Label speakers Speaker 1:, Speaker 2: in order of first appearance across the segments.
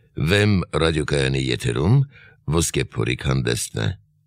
Speaker 1: Վեմ ռադիոկայանի եթերում ոսկե փորիկ հանդեսն է։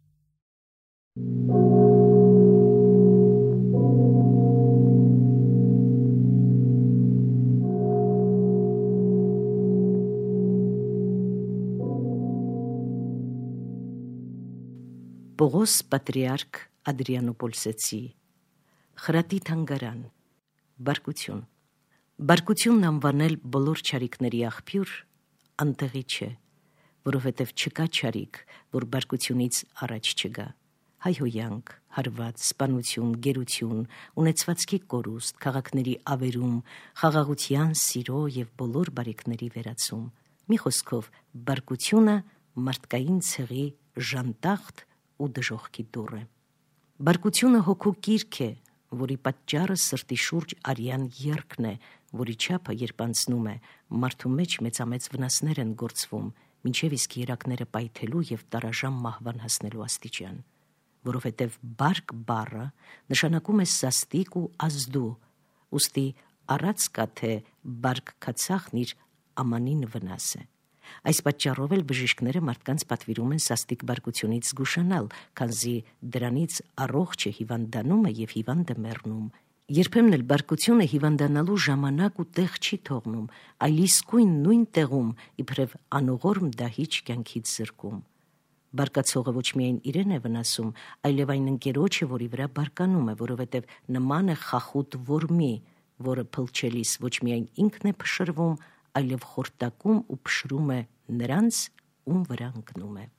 Speaker 2: Պողոս պատրիարք Ադրիանոպոլսեցի Խրատի թանգարան Բարկություն Բարկությունն անվանել բոլոր չարիքների աղբյուր անտեղի չէ, որովհետև չկա չարիք, որ բարկությունից առաջ չգա։ Հայհոյանք, հարված, սպանություն, գերություն, ունեցվածքի կորուստ, քաղաքների ավերում, խաղաղության, սիրո և բոլոր բարիքների վերացում։ Մի խոսքով, բարկությունը մարդկային ցեղի ժանտախտ ու դժոխքի դուռ է։ Բարկությունը հոգու կիրք է, որի պատճառը սրտի շուրջ արյան երգն է, որի չափը երբ անցնում է, մարդու մեջ մեծամեծ վնասներ են գործվում, մինչև իսկ երակները պայթելու և տարաժամ մահվան հասնելու աստիճան, որովհետև բարկ բառը նշանակում է սաստիկ ու ազդու, ուստի առած կա թե բարկ քացախն իր ամանին վնաս է։ Այս պատճառով էլ բժիշկները մարդկանց պատվիրում են սաստիկ բարկությունից զգուշանալ, քանզի դրանից առողջը հիվանդանում է և հիվանդը մեռնում։ Երբեմն էլ բարկությունը հիվանդանալու ժամանակ ու տեղ չի թողնում, այլ իսկույն նույն տեղում իբրև անողորմ դահիճ կյանքից զրկում։ Բարկացողը ոչ միայն իրեն է վնասում, այլև այն ընկերոջը, որի վրա բարկանում է, որովհետև նման է խախուտ որմի, որը փլչելիս ոչ միայն ինքն է փշրվում, այլև խորտակում ու փշրում է նրանց, ում վրա ընկնում է։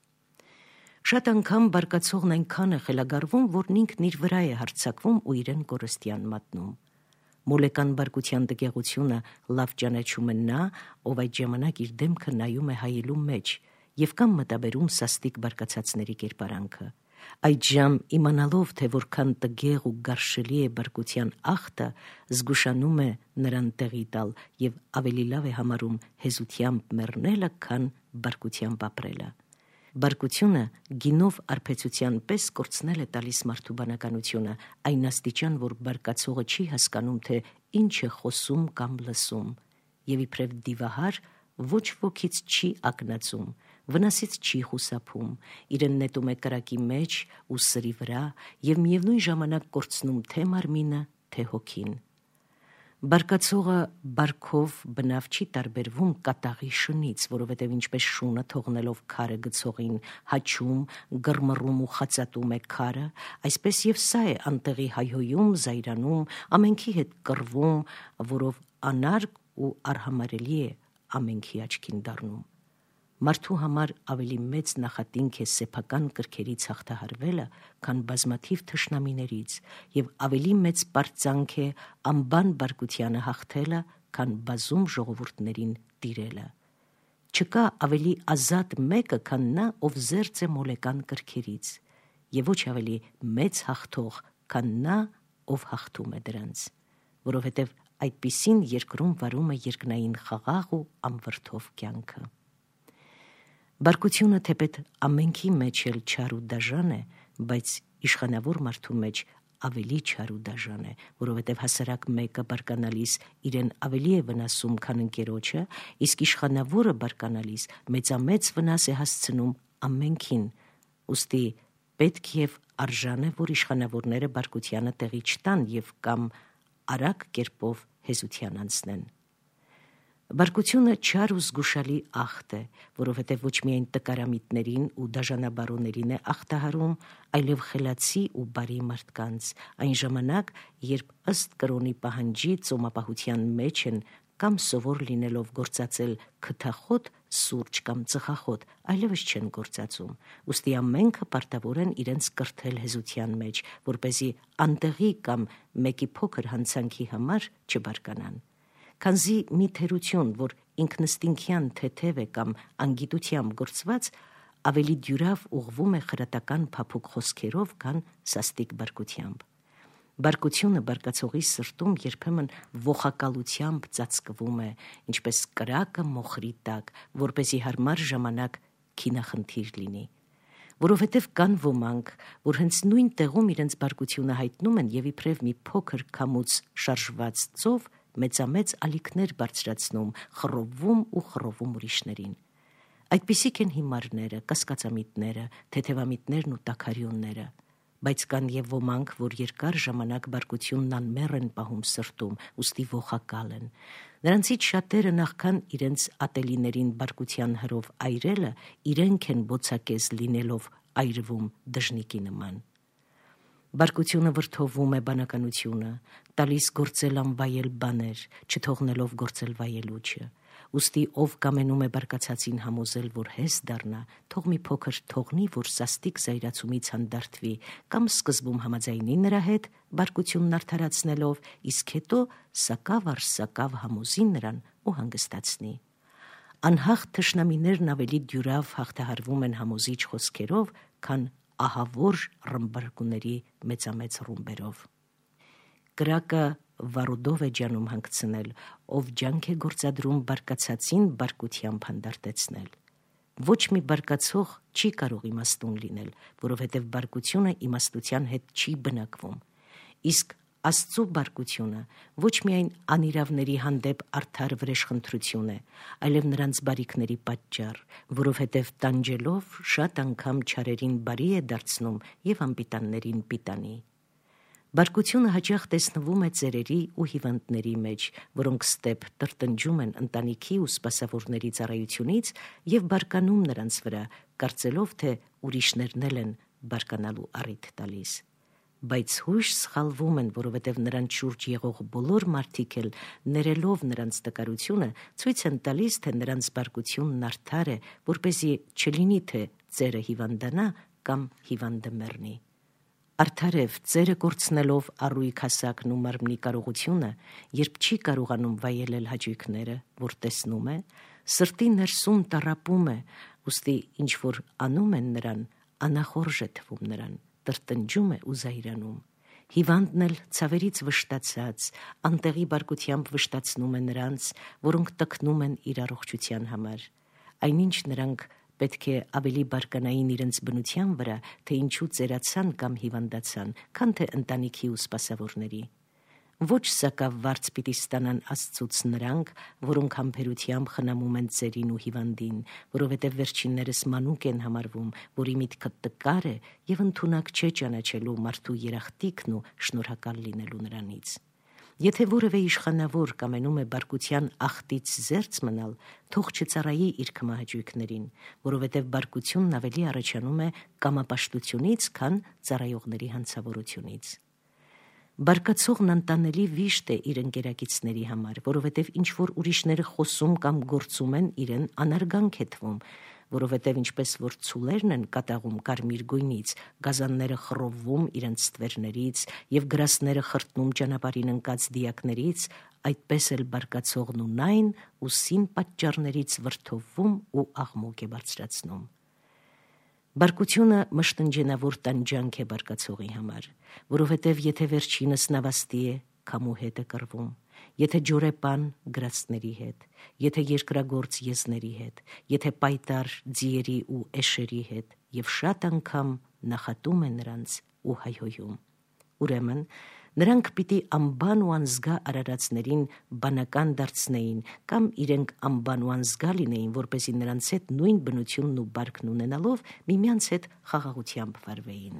Speaker 2: Շատ անգամ բարկացողն այնքան է խելագարվում, որն ինքն իր վրա է հարձակվում ու իրեն կորստյան մատնում։ Մոլեկան բարկության տգեղությունը լավ ճանաչում է նա, ով այդ ժամանակ իր դեմքը նայում է հայելու մեջ և կամ մտաբերում սաստիկ բարկացածների կերպարանքը։ Այդժամ իմանալով, թե որքան տգեղ ու գարշելի է բարկության ախտը, զգուշանում է նրան տեղի տալ և ավելի լավ է համարում հեզությամբ մեռնելը, քան բարկությամբ ապրելը։ Բարկությունը գինով արբեցության պես կորցնել է տալիս մարդու բանականությունը, այն աստիճան, որ բարկացողը չի հասկանում, թե ինչ է խոսում կամ լսում, և իբրև դիվահար ոչ ոքից չի ակնածում, վնասից չի խուսափում, իրեն նետում է կրակի մեջ ու սրի վրա և միևնույն ժամանակ կորցնում թե մարմինը, թե հոգին։ Բարկացողը բարքով բնավ չի տարբերվում կատաղի շնից, որովհետև ինչպես շունը թողնելով քարը գցողին հաչում, գրմռում ու խածատում է քարը, այսպես և սա է անտեղի հայհոյում, զայրանում, ամենքի հետ կռվում, որով անարգ ու արհամարհելի է ամենքի աչքին դառնում։ Մարդու համար ավելի մեծ նախատինք է սեփական կրքերից հաղթահարվելը, քան բազմաթիվ թշնամիներից, և ավելի մեծ պարծանք է անբան բարկությանը հաղթելը, քան բազում ժողովուրդներին տիրելը։ Չկա ավելի ազատ մեկը, քան նա, ով զերծ է մոլեկան կրքերից, և ոչ ավելի մեծ հաղթող, քան նա, ով հաղթում է դրանց, որովհետև այդպիսին երկրում վարում է երկնային խաղաղ ու անվրդով կյանքը։ Բարկությունը թեպետ ամենքի մեջ էլ չար ու դաժան է, բայց իշխանավոր մարդու մեջ ավելի չար ու դաժան է, որովհետև հասարակ մեկը բարկանալիս իրեն ավելի է վնասում, քան ընկերոջը, իսկ իշխանավորը բարկանալիս մեծամեծ վնաս է հասցնում ամենքին, ուստի պետք և արժան է, որ իշխանավորները բարկությանը տեղի չտան և կամ արագ կերպով հեզության անցնեն։ Բարկությունը չար ու զգուշալի ախտ է, որովհետև ոչ միայն տկարամիտներին ու դաժանաբարոներին է ախտահարում, այլև խելացի ու բարի մարդկանց, այն ժամանակ, երբ ըստ կրոնի պահանջի ծոմապահության մեջ են կամ սովոր լինելով գործածել քթախոտ, սուրճ կամ ծխախոտ, այլևս չեն գործածում, ուստի ամենքը պարտավոր են իրենց կրթել հեզության մեջ, որպեսզի անտեղի կամ մեկի փոքր հանցանքի համար չբարկանան։ Քանզի մի թերություն, որ ինքնըստինքյան թեթև է կամ անգիտությամբ գործված, ավելի դյուրավ ուղղվում է խրատական փափուկ խոսքերով, քան սաստիկ բարկությամբ։ Բարկությունը բարկացողի սրտում երբեմն ողակալությամբ ծածկվում է, ինչպես կրակը մոխրի տակ, որպեսզի հարմար ժամանակ քինախնդիր լինի։ Որովհետև կան ոմանք, որ հենց նույն տեղում իրենց բարկությունը հայտնում են և իբրև մի փոքր քամուց շարժված ծով մեծամեծ ալիքներ բարձրացնում, խռովում ու խռովում ուրիշներին։ Այդպիսիք են հիմարները, կասկածամիտները, թեթևամիտներն ու տաքարյունները, բայց կան եւ ոմանք, որ երկար ժամանակ բարկությունն անմեռ են պահում սրտում, ուստի ողակալ են։ Նրանցից շատերը նախքան իրենց ատելիներին բարկության հրով այրելը, իրենք են բոցակեզ լինելով այրվում դժնիկի նման։ Բարկությունը վրդովում է բանականությունը, տալիս գործել անվայել բաներ, չթողնելով գործել վայելուչը։ Ուստի ով կամենում է բարկացածին համոզել, որ հես դառնա, թող մի փոքր թողնի, որ սաստիկ զայրացումից հանդարտվի, կամ սկզբում համաձայնի նրա հետ, բարկությունն արդարացնելով, իսկ հետո սակավ առ սակավ համոզի նրան ու հանգստացնի։ Անհաղթ թշնամիներն ավելի դյուրավ հաղթահարվում են համոզիչ խոսքերով, քան ահավոր ռմբարկուների մեծամեծ ռումբերով։ Կրակը վարուդով է ջանում հանգցնել, ով ջանք է գործադրում բարկացածին բարկությամբ հանդարտեցնել։ Ոչ մի բարկացող չի կարող իմաստուն լինել, որովհետև բարկությունը իմաստության հետ չի բնակվում։ Իսկ Աստծու բարկությունը ոչ միայն անիրավների հանդեպ արդար վրեժխնդրություն է, այլև նրանց բարիքների պատճառ, որովհետև տանջելով շատ անգամ չարերին բարի է դարձնում և անպիտաններին պիտանի։ Բարկությունը հաճախ տեսնվում է ծերերի ու հիվանդների մեջ, որոնք ստեպ տրտնջում են ընտանիքի ու սպասավորների ծառայությունից և բարկանում նրանց վրա, կարծելով, թե ուրիշներն էլ են բարկանալու առիթ տալիս։ Բայց հույժ սխալվում են, որովհետև նրանց շուրջ եղող բոլոր մարդիկ էլ, ներելով նրանց տկարությունը, ցույց են տալիս, թե նրանց բարկությունն արդար է, որպեսզի չլինի, թե ծերը հիվանդանա կամ հիվանդը մեռնի։ Արդարև ծերը կորցնելով առույգ հասակն ու մարմնի կարողությունը, երբ չի կարողանում վայելել հաճույքները, որ տեսնում է, սրտի ներսում տառապում է, ուստի ինչ որ անում են նրան, անախորժ է թվում նրան, տրտնջում է ու զայրանում։ Հիվանդն էլ ցավերից վշտացած, անտեղի բարկությամբ վշտացնում է նրանց, որոնք տքնում են իր առողջության համար։ Այնինչ նրանք պետք է ավելի բարկանային իրենց բնության վրա, թե ինչու ծերացան կամ հիվանդացան, քան թե ընտանիքի ու սպասավորների։ Ոչ սակավ վարձ պիտի ստանան Աստծուց նրանք, որոնք համբերությամբ խնամում են ծերին ու հիվանդին, որովհետև վերջիններս մանուկ են համարվում, որի միտքը տկար է և ընդունակ չէ ճանաչելու մարդու երախտիկն ու շնորհակալ լինելու նրանից։ Եթե որևէ իշխանավոր կամենում է բարկության ախտից զերծ մնալ, թող չծառայի իր քմահաճույքներին, որովհետև բարկությունն ավելի առաջանում է կամապաշտությունից, քան ծառայողների հանցավորությունից։ Բարկացողն անտանելի վիշտ է իր ընկերակիցների համար, որովհետև ինչ որ ուրիշները խոսում կամ գործում են, իրեն անարգանք է թվում, որովհետև ինչպես որ ցուլերն են կատաղում կարմիր գույնից, գազանները խռովվում իրենց ստվերներից և գրասները խրտնում ճանապարհին ընկած դիակներից, այդպես էլ բարկացողն ունայն ու սին պատճառներից վրդովվում ու աղմուկ է բարձրացնում։ Բարկությունը մշտնջենավոր տանջանք է բարկացողի համար, որովհետև եթե վերջինս նավաստի է, քամու հետ է կռվում, եթե ջորեպան գրածների հետ, եթե երկրագործ եզների հետ, եթե պայտար ձիերի ու էշերի հետ, և շատ անգամ նախատում է նրանց ու հայհոյում։ Ուրեմն, նրանք պիտի անբան ու անզգա արարածներին բանական դարձնեին կամ իրենք անբան ու անզգա լինեին, որպեսզի նրանց հետ նույն բնությունն ու բարքն ունենալով միմյանց հետ խաղաղությամբ վարվեին։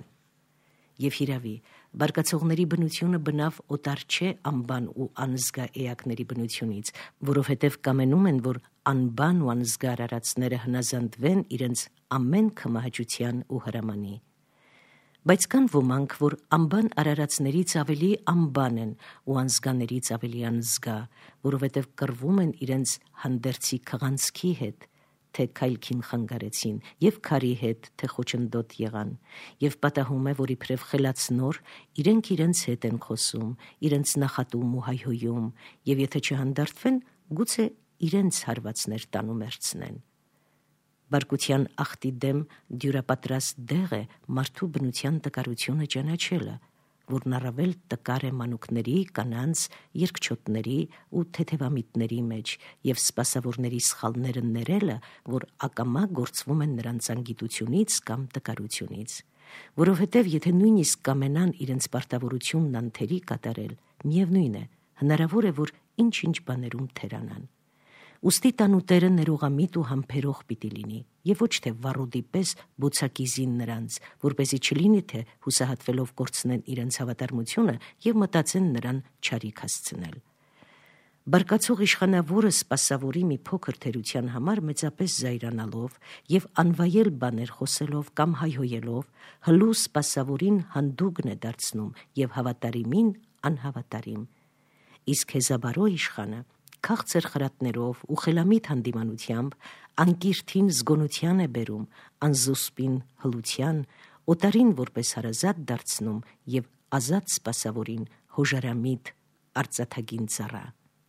Speaker 2: Եվ հիրավի, բարկացողների բնությունը բնավ օտար չէ անբան ու անզգա էակների բնությունից, որովհետև կամենում են, որ անբան ու անզգա արարածները հնազանդվեն իրենց ամեն քմահաճության ու հրամանի։ Բայց կան ոմանք, որ անբան արարածներից ավելի անբան են ու անզգաներից ավելի անզգա, որովհետև կռվում են իրենց հանդերձի քղանցքի հետ, թե քայլքին խանգարեցին, և քարի հետ, թե խոչընդոտ եղան, և պատահում է, որ իբրև խելացնոր իրենք իրենց հետ են խոսում, իրենց նախատում ու հայհոյում, և եթե չհանդարտվեն, գուցե իրենց հարվածներ տանում վերցնեն։ Բարկության ախտի դեմ դյուրապատրաստ դեղ է մարդու բնության տկարությունը ճանաչելը, որն առավել տկար է մանուկների, կանանց, երկչոտների ու թեթևամիտների մեջ, և սպասավորների սխալները ներելը, որ ակամա գործվում են նրանց անգիտությունից կամ տկարությունից, որովհետև եթե նույնիսկ կամենան իրենց պարտավորությունն անթերի կատարել, միևնույն է, հնարավոր է, որ ինչ-ինչ բաներում թերանան։ Ուստի տանուտերը ներողամիտ ու համբերող պիտի լինի, եւ ոչ թե վառոդի պես բոցակիզին նրանց, որպեսզի չլինի թե հուսահատվելով կորցնեն իրենց հավատարմությունը եւ մտածեն նրան չարիք հասցնել։ Բարկացող իշխանավորը սպասավորի մի փոքր թերության համար մեծապես զայրանալով եւ անվայել բաներ խոսելով կամ հայհոյելով հլու սպասավորին հանդուգն է դարձնում եւ հավատարիմին անհավատարիմ։ Իսկ հեզաբարո իշխանը քաղցր խրատներով ու խելամիտ հանդիմանությամբ անկիրթին զգոնության է բերում, անզուսպին հլության, օտարին որպես հարազատ դարձնում եւ ազատ սպասավորին հոժարամիտ արծաթագին ծառա։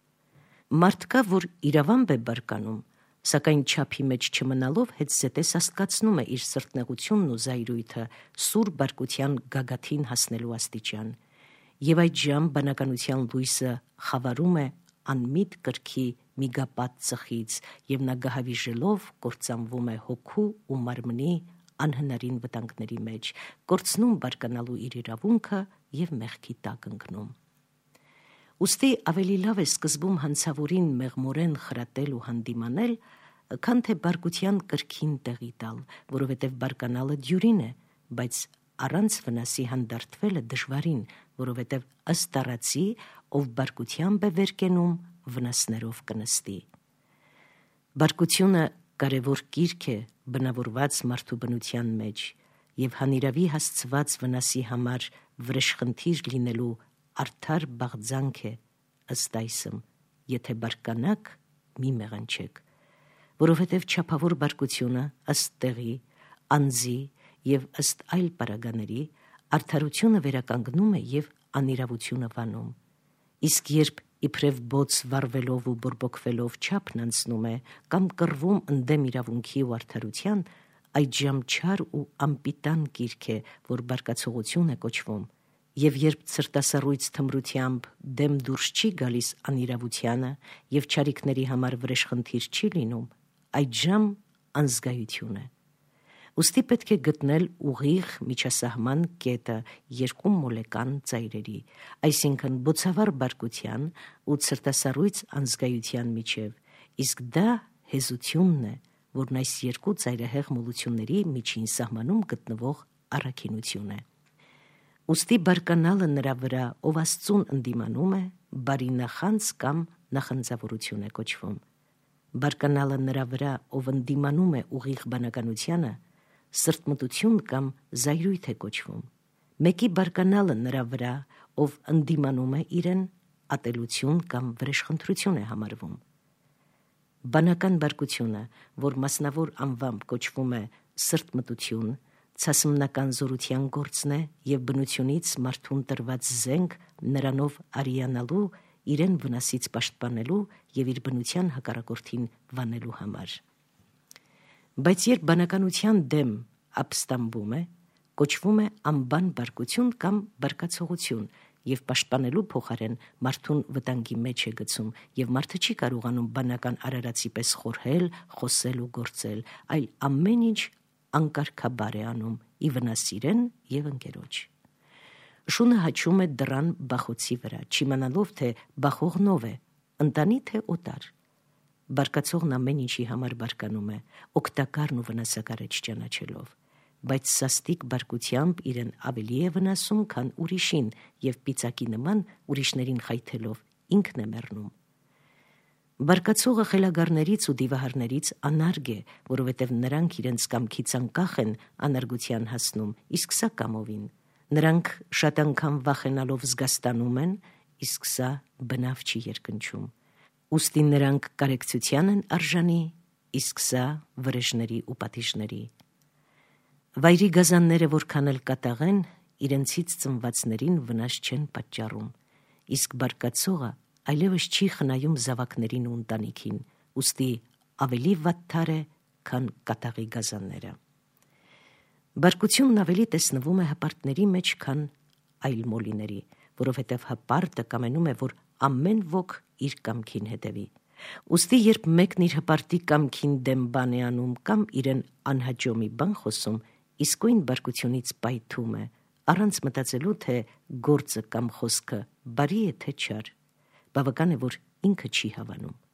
Speaker 2: Մարդ կա, որ իրավամբ է բարկանում, սակայն չափի մեջ չմնալով հետզհետե սաստկացնում է իր սրտնեղությունն ու զայրույթը սուր բարկության գագաթին հասնելու աստիճան, եւ այդժամ բանականության լույսը խավարում է անմիտ կրքի միգապատ ծխից եւ նա գահավիժելով կործանվում է հոգու ու մարմնի անհնարին վտանգների մեջ, կորցնում բարկանալու իր իրավունքը եւ մեղքի տակ ընկնում։ Ուստի ավելի լավ է սկզբում հանցավորին մեղմորեն խրատել ու հանդիմանել, քան թե բարկության կրքին տեղի տալ, որովհետև բարկանալը դյուրին է, բայց առանց վնասի հանդարտվելը դժվարին, որովհետև ըստ առածի, ով բարկությամբ է վեր կենում, վնասներով կնստի։ Բարկությունը կարևոր կիրք է բնավորված մարդու բնության մեջ եւ հանիրավի հասցված վնասի համար վրեժխնդիր լինելու արդար բաղձանք է ըստ այսմ, եթե բարկանաք մի մեղանչեք, որովհետև չափավոր բարկությունը ըստ տեղի, անձի եւ ըստ այլ պարագաների արդարությունը վերականգնում է եւ անիրավությունը վանում, իսկ երբ իբրև բոց վառվելով ու բորբոքվելով չափն անցնում է կամ կռվում ընդդեմ իրավունքի ու արդարության, այդժամ չար ու անպիտան կիրք է, որ բարկացողություն է կոչվում, եւ երբ ցրտասառույց թմրությամբ դեմ դուրս չի գալիս անիրավությանը եւ չարիքների համար վրեժխնդիր չի լինում, այդժամ անզգայություն է։ Ուստի պետք է գտնել ուղիղ միջասահման կետը երկու մոլեկան ծայրերի, այսինքն բոցավառ բարկության ու ցրտասառույց անզգայության միջև, իսկ դա հեզությունն է, որն այս երկու ծայրահեղ մոլությունների միջին սահմանում գտնվող առաքինություն է։ Ուստի բարկանալը նրա վրա, ով Աստծուն ընդդիմանում է, բարի նախանձ կամ նախանձավորություն է կոչվում։ Բարկանալը նրա վրա, ով ընդդիմանում է ուղիղ բանականությանը, սրտմտություն կամ զայրույթ է կոչվում։ Մեկի բարկանալը նրա վրա, ով ընդդիմանում է իրեն, ատելություն կամ վրեժխնդրություն է համարվում։ Բանական բարկությունը, որ մասնավոր անվամբ կոչվում է սրտմտություն, ցասմնական զորության գործն է եւ բնությունից մարդուն տրված զենք նրանով արիանալու, իրեն վնասից պաշտպանելու եւ իր բնության հակառակորդին վանելու համար։ Բայց երբ բանականության դեմ ապստամբում է, կոչվում է անբան բարկություն կամ բարկացողություն եւ պաշտպանելու փոխարեն մարդուն վտանգի մեջ է գցում եւ մարդը չի կարողանում բանական արարածի պես խորհել, խոսել ու գործել, այլ ամեն ինչ անկարգաբար է անում ի վնաս իրեն եւ ընկերոջ։ Շունը հաչում է դռան բախոցի վրա, չիմանալով թե բախողն ով է, ընտանի թե օտար։ Բարկացողն ամեն ինչի համար բարկանում է, օգտակարն ու վնասակարը չճանաչելով, բայց սաստիկ բարկությամբ իրեն ավելի է վնասում, քան ուրիշին եւ պիծակի նման ուրիշներին խայթելով ինքն է մեռնում։ Բարկացողը խելագարներից ու դիվահարներից անարգ է, որովհետև նրանք իրենց կամքից անկախ են անարգության հասնում, իսկ սա կամովին։ Նրանք շատ անգամ վախենալով զգաստանում են, իսկ սա բնավ չի երկնչում։ Ուստի նրանք կարեկցության են արժանի, իսկ սա վրեժների ու պատիժների։ Վայրի գազանները որքան էլ կատաղեն, իրենցից ծնվածներին վնաս չեն պատճառում, իսկ բարկացողը այլևս չի խնայում զավակներին ու ընտանիքին, ուստի ավելի վատթար է, քան կատաղի գազանները։ Բարկությունն ավելի տեսնվում է հպարտների մեջ, քան այլ մոլիների, որովհետև հպարտը կամենում է, որ ամեն ոք իր կամքին հետևի։ Ուստի երբ մեկն իր հպարտի կամքին դեմ բան է անում կամ իրեն անհաջո մի բան խոսում, իսկույն բարկությունից պայթում է, առանց մտածելու, թե գործը կամ խոսքը բարի է թե չար։ Բավական է, որ ինքը չի հավանում։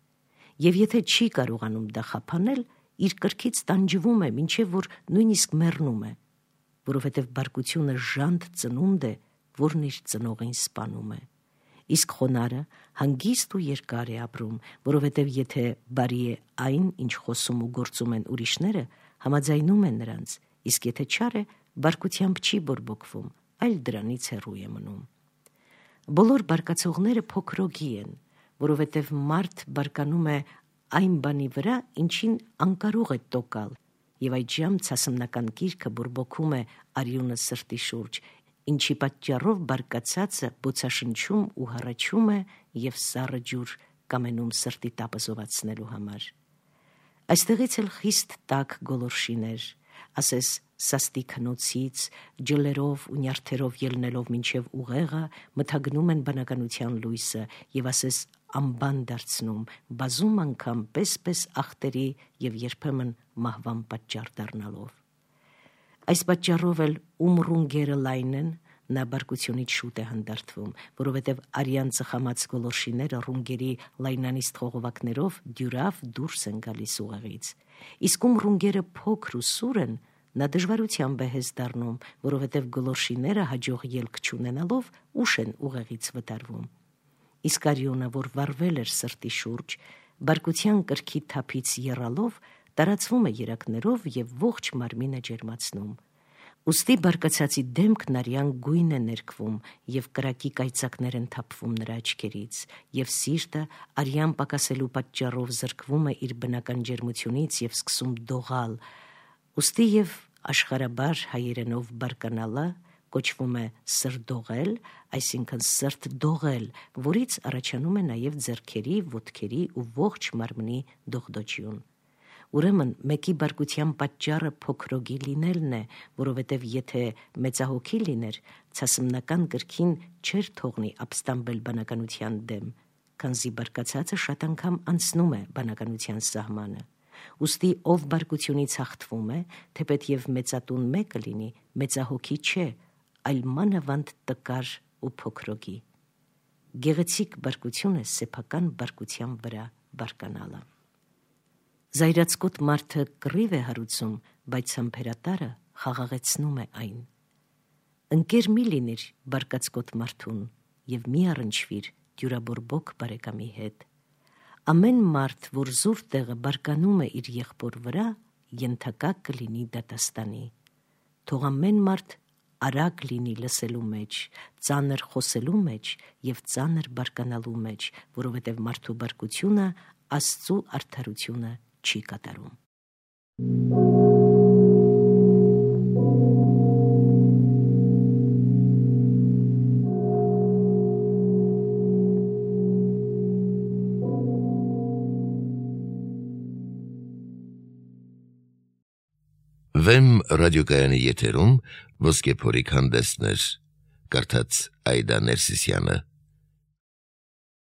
Speaker 2: Եվ եթե չի կարողանում դա խափանել, իր կրքից տանջվում է, մինչև որ նույնիսկ մեռնում է, որովհետև բարկությունը ժանտ ծնունդ է, որն իր ծնողին սպանում է։ Իսկ խոնարհը հանգիստ ու երկար է ապրում, որովհետև եթե բարի է այն, ինչ խոսում ու գործում են ուրիշները, համաձայնում են նրանց, իսկ եթե չար է, բարկությամբ չի բորբոքվում, այլ դրանից հեռու է մնում։ Բոլոր բարկացողները փոքրոգի են, որովհետև մարդ բարկանում է այն բանի վրա, ինչին անկարող է տոկալ, եւ այդժամ ցասմնական գիրքը բորբոքում է արյունը սրտի շուրջ, ինչի պատճառով բարկացածը բոցաշնչում ու հառաչում է եւ սառը ջուր կամենում սրտի տապը զովացնելու համար։ Այստեղից էլ խիստ տաք գոլորշիներ, ասես սաստի քնոցից, ջլերով ու նյարդերով ելնելով մինչև ուղեղը, մթագնում են բանականության լույսը եւ ասես ամբան դարձնում, բազում անգամ պես ախտերի եւ երբեմն մահվան պատճառ դառնալով։ Այս պատճառով էլ ում ռունգերը լայն են, նա բարկությունից շուտ է հանդարտվում, որովհետև արյան ծխամած գոլորշիները ռունգերի լայնանիստ խողովակներով դյուրավ դուրս են գալիս ուղեղից։ Իսկ ում ռունգերը փոքր ու սուր են, նա դժվարությամբ է հեզ դառնում, որովհետև գոլորշիները հաջող ելք չունենալով ուշ են ուղեղից վտարվում։ Իսկ արյունը, որ վառվել էր սրտի շուրջ, բարկության կրքի թափից եռալով, տարածվում է երակներով եւ ողջ մարմինը ջերմացնում։ Ուստի բարկացածի դեմքն արյան գույն է ներկվում եւ կրակի կայծակներ են թափվում նրա աչքերից, եւ սիրտը արյան պակասելու պատճառով զրկվում է իր բնական ջերմությունից եւ սկսում դողալ։ Ուստի եւ աշխարհաբար հայերենով բարկանալը կոչվում է սրդողել, այսինքն սրտ դողել, որից առաջանում է նաեւ ձեռքերի, ոտքերի ու ողջ մարմնի դողդոջյուն։ Ուրեմն մեկի բարկության պատճառը փոքրոգի լինելն է, որովհետև եթե մեծահոգի լիներ, ցասմնական կրքին չէր թողնի ապստամբել բանականության դեմ, քանզի բարկացածը շատ անգամ անցնում է բանականության սահմանը։ Ուստի ով բարկությունից հաղթվում է, թեպետ եւ մեծատուն մեկը լինի, մեծահոգի չէ, այլ մանավանդ տկար ու փոքրոգի։ Գեղեցիկ բարկություն է սեփական բարկության վրա բարկանալը։ Զայրացկոտ մարդը կռիվ է հարուցում, բայց համբերատարը խաղաղեցնում է այն։ Ընկեր մի լինիր բարկացկոտ մարդուն եւ մի առնչվիր դյուրաբորբոք բարեկամի հետ։ Ամեն մարդ, որ զուր տեղը բարկանում է իր եղբոր վրա, ենթակա կլինի դատաստանի։ Թող ամեն մարդ արագ լինի լսելու մեջ, ծանր խոսելու մեջ եւ ծանր բարկանալու մեջ, որովհետեւ մարդու բարկությունը Աստծու արդարությունը չի կատարում։
Speaker 1: Վեմ ռադիոկայանի եթերում ոսկե փորիկ հանդեսներ, կարդաց Այդա Ներսիսյանը։